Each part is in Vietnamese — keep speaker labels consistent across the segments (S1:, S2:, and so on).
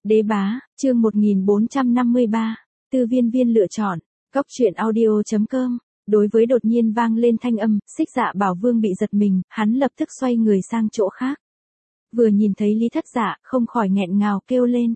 S1: Đế bá, chương 1453, Tư Viên Viên lựa chọn, Cóc truyện audio.com. Đối với đột nhiên vang lên thanh âm, Xích Dạ Bảo Vương bị giật mình, hắn lập tức xoay người sang chỗ khác. Vừa nhìn thấy Lý Thất Dạ, không khỏi nghẹn ngào kêu lên.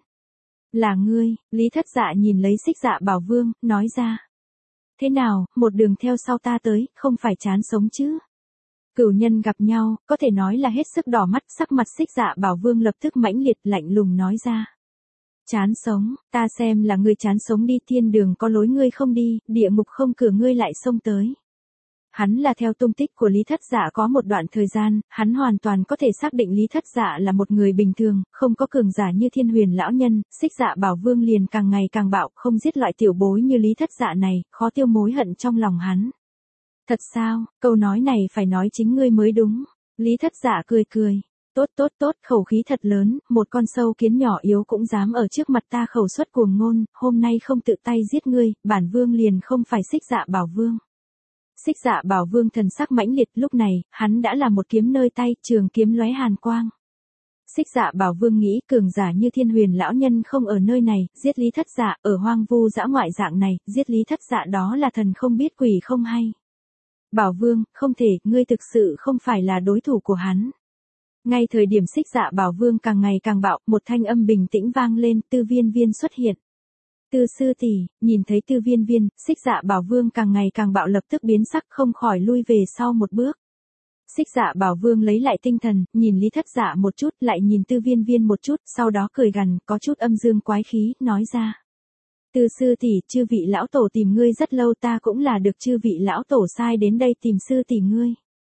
S1: Là ngươi, Lý Thất Dạ nhìn lấy Xích Dạ Bảo Vương, nói ra. Thế nào, một đường theo sau ta tới, không phải chán sống chứ? Cửu nhân gặp nhau, có thể nói là hết sức đỏ mắt, sắc mặt Xích Dạ Bảo Vương lập tức mãnh liệt lạnh lùng nói ra. Chán sống, ta xem là ngươi chán sống đi, thiên đường có lối ngươi không đi, địa ngục không cửa ngươi lại xông tới. Hắn là theo tung tích của Lý Thất Dạ có một đoạn thời gian, hắn hoàn toàn có thể xác định Lý Thất Dạ là một người bình thường, không có cường giả như Thiên Huyền lão nhân. Xích Dạ Bảo Vương liền càng ngày càng bạo, không giết loại tiểu bối như Lý Thất Dạ này, khó tiêu mối hận trong lòng hắn. Thật sao, câu nói này phải nói chính ngươi mới đúng. Lý Thất Dạ cười cười. Tốt, khẩu khí thật lớn, một con sâu kiến nhỏ yếu cũng dám ở trước mặt ta khẩu xuất cuồng ngôn, hôm nay không tự tay giết ngươi, bản vương liền không phải Xích Dạ Bảo Vương. Xích Dạ Bảo Vương thần sắc mãnh liệt, lúc này, hắn đã là một kiếm nơi tay, trường kiếm lóe hàn quang. Xích Dạ Bảo Vương nghĩ cường giả như Thiên Huyền lão nhân không ở nơi này, giết Lý Thất Dạ ở hoang vu dã ngoại dạng này, giết Lý Thất Dạ đó là thần không biết quỷ không hay. Bảo Vương, không thể, ngươi thực sự không phải là đối thủ của hắn. Ngay thời điểm Xích Dạ Bảo Vương càng ngày càng bạo, một thanh âm bình tĩnh vang lên, Tư Viên Viên xuất hiện. Tư sư tỷ, nhìn thấy Tư Viên Viên, Xích Dạ Bảo Vương càng ngày càng bạo lập tức biến sắc không khỏi lui về sau một bước. Xích Dạ Bảo Vương lấy lại tinh thần, nhìn Lý Thất Dạ một chút, lại nhìn Tư Viên Viên một chút, sau đó cười gằn, có chút âm dương quái khí, nói ra. Tư sư tỷ, chư vị lão tổ tìm ngươi rất lâu, ta cũng là được chư vị lão tổ sai đến đây tìm sư tỷ ngươi.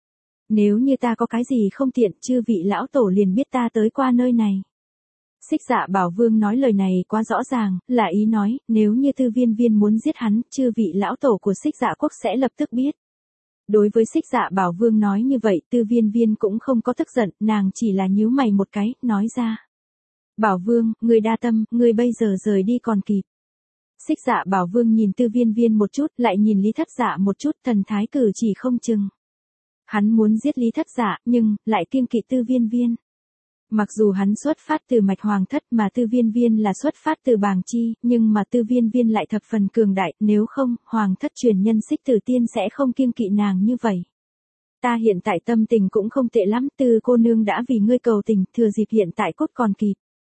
S1: Nếu như ta có cái gì không tiện, chư vị lão tổ liền biết ta tới qua nơi này. Xích Dạ Bảo Vương nói lời này quá rõ ràng, là ý nói, nếu như Tư Viên Viên muốn giết hắn, chư vị lão tổ của Xích Dạ quốc sẽ lập tức biết. Đối với Xích Dạ Bảo Vương nói như vậy, Tư Viên Viên cũng không có tức giận, nàng chỉ là nhíu mày một cái, nói ra. Bảo Vương, ngươi đa tâm, ngươi bây giờ rời đi còn kịp. Xích Dạ Bảo Vương nhìn Tư Viên Viên một chút, lại nhìn Lý Thất Dạ một chút, thần thái cử chỉ không chừng. Hắn muốn giết Lý Thất Dạ, nhưng, lại kiêng kỵ Tư Viên Viên. Mặc dù hắn xuất phát từ mạch hoàng thất mà Tư Viên Viên là xuất phát từ bàng chi, nhưng mà Tư Viên Viên lại thập phần cường đại, nếu không, hoàng thất truyền nhân Xích Tử Tiên sẽ không kiêng kỵ nàng như vậy. Ta hiện tại tâm tình cũng không tệ lắm, Tư cô nương đã vì ngươi cầu tình, thừa dịp hiện tại cốt còn kịp.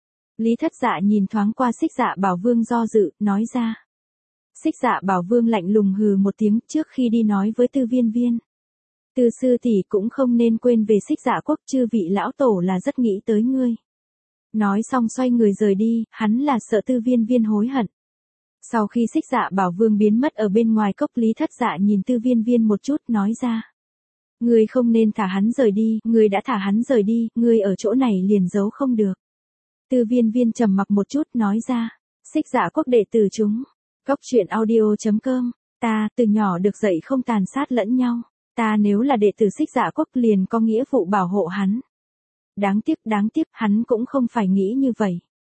S1: Lý Thất Dạ nhìn thoáng qua Xích Dạ Bảo Vương do dự, nói ra. Xích Dạ Bảo Vương lạnh lùng hừ một tiếng trước khi đi nói với Tư Viên Viên. Tư sư tỷ cũng không nên quên về Xích Dạ quốc, chư vị lão tổ là rất nghĩ tới ngươi. Nói xong xoay người rời đi, hắn là sợ Tư Viên Viên hối hận. Sau khi Xích Dạ Bảo Vương biến mất ở bên ngoài cốc, Lý Thất Dạ nhìn Tư Viên Viên một chút, nói ra. Ngươi không nên thả hắn rời đi, ngươi đã thả hắn rời đi, ngươi ở chỗ này liền giấu không được. Tư Viên Viên trầm mặc một chút, nói ra. Xích Dạ quốc đệ tử chúng. Cóc truyện audio.com. Ta, từ nhỏ được dạy không tàn sát lẫn nhau. Ta nếu là đệ tử Xích Dạ quốc liền có nghĩa vụ bảo hộ hắn. Đáng tiếc, hắn cũng không phải nghĩ như vậy.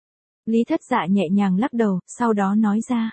S1: Lý Thất Dạ nhẹ nhàng lắc đầu, sau đó nói ra.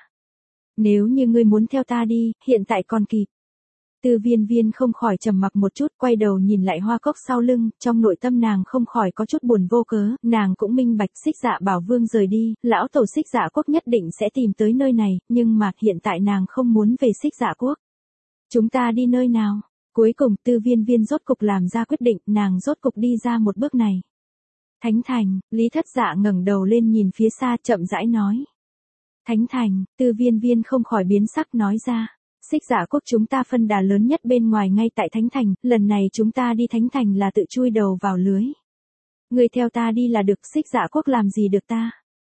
S1: Nếu như ngươi muốn theo ta đi, hiện tại còn kịp. Tư Viên Viên không khỏi trầm mặc một chút, quay đầu nhìn lại hoa cốc sau lưng, trong nội tâm nàng không khỏi có chút buồn vô cớ, nàng cũng minh bạch Xích Dạ Bảo Vương rời đi, lão tổ Xích Dạ quốc nhất định sẽ tìm tới nơi này, nhưng mà hiện tại nàng không muốn về Xích Dạ quốc. Chúng ta đi nơi nào? Cuối cùng Tư Viên Viên rốt cục làm ra quyết định, nàng rốt cục đi ra một bước này. Thánh Thành, Lý Thất Dạ ngẩng đầu lên nhìn phía xa chậm rãi nói. Thánh Thành, Tư Viên Viên không khỏi biến sắc nói ra. Xích Dạ quốc chúng ta phân đà lớn nhất bên ngoài ngay tại Thánh Thành, lần này chúng ta đi Thánh Thành là tự chui đầu vào lưới. Người theo ta đi là được, Xích Dạ quốc làm gì được ta?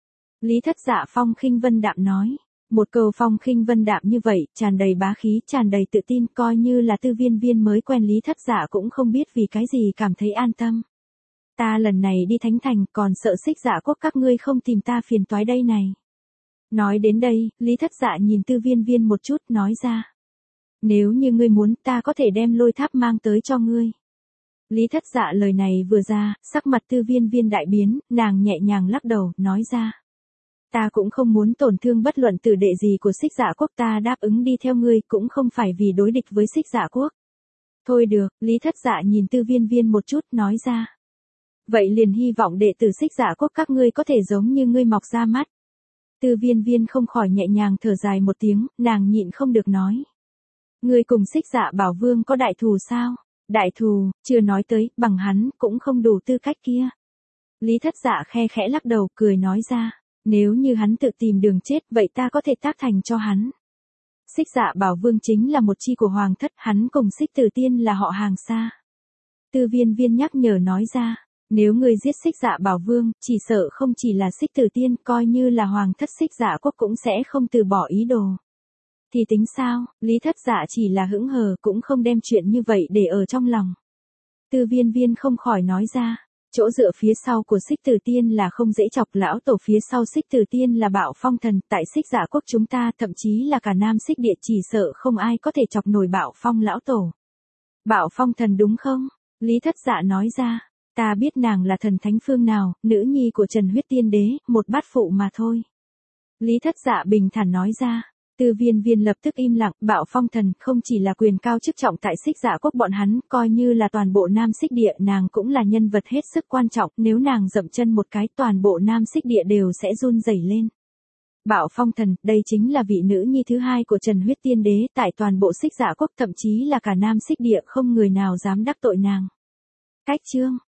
S1: Lý Thất Dạ phong khinh vân đạm nói. Một câu phong khinh vân đạm như vậy, tràn đầy bá khí, tràn đầy tự tin, coi như là Tư Viên Viên mới quen Lý Thất Dạ cũng không biết vì cái gì cảm thấy an tâm. Ta lần này đi Thánh Thành, còn sợ Xích Dạ quốc các ngươi không tìm ta phiền toái đây này. Nói đến đây, Lý Thất Dạ nhìn Tư Viên Viên một chút, nói ra. Nếu như ngươi muốn, ta có thể đem lôi tháp mang tới cho ngươi. Lý Thất Dạ lời này vừa ra, sắc mặt Tư Viên Viên đại biến, nàng nhẹ nhàng lắc đầu, nói ra. Ta cũng không muốn tổn thương bất luận tử đệ gì của Xích Dạ quốc, ta đáp ứng đi theo ngươi cũng không phải vì đối địch với Xích Dạ quốc. Thôi được, Lý Thất Dạ nhìn Tư Viên Viên một chút, nói ra. Vậy liền hy vọng đệ tử Xích Dạ Quốc các ngươi có thể giống như ngươi mọc ra mắt. Tư Viên Viên không khỏi nhẹ nhàng thở dài một tiếng, nàng nhịn không được nói. Ngươi cùng Xích Dạ Bảo Vương có đại thù sao? Đại thù, chưa nói tới, bằng hắn, cũng không đủ tư cách kia. Lý Thất Dạ khe khẽ lắc đầu, cười nói ra. Nếu như hắn tự tìm đường chết, vậy ta có thể tác thành cho hắn. Xích Dạ Bảo Vương chính là một chi của Hoàng thất, hắn cùng Xích Tử Tiên là họ hàng xa. Tư Viên Viên nhắc nhở nói ra. Nếu ngươi giết Xích Dạ Bảo Vương, chỉ sợ không chỉ là Xích Tử Tiên, coi như là Hoàng thất Xích Dạ Quốc cũng sẽ không từ bỏ ý đồ. Thì tính sao, Lý Thất Dạ chỉ là hững hờ, cũng không đem chuyện như vậy để ở trong lòng. Tư Viên Viên không khỏi nói ra, chỗ dựa phía sau của Xích Tử Tiên là không dễ chọc, lão tổ phía sau Xích Tử Tiên là Bạo Phong Thần, tại Xích Dạ Quốc chúng ta thậm chí là cả Nam Xích Địa chỉ sợ không ai có thể chọc nổi Bạo Phong lão tổ. Bạo Phong Thần đúng không? Lý Thất Dạ nói ra, ta biết nàng là thần thánh phương nào, nữ nhi của Trần Huyết Tiên Đế, một bát phụ mà thôi. Lý Thất Dạ bình thản nói ra. Tư Viên Viên lập tức im lặng, Bạo Phong Thần không chỉ là quyền cao chức trọng tại Xích Dạ Quốc bọn hắn, coi như là toàn bộ Nam Xích Địa, nàng cũng là nhân vật hết sức quan trọng, nếu nàng dậm chân một cái, toàn bộ Nam Xích Địa đều sẽ run rẩy lên. Bạo Phong Thần, đây chính là vị nữ nhi thứ hai của Trần Huyết Tiên Đế, tại toàn bộ Xích Dạ Quốc, thậm chí là cả Nam Xích Địa không người nào dám đắc tội nàng. Cách chương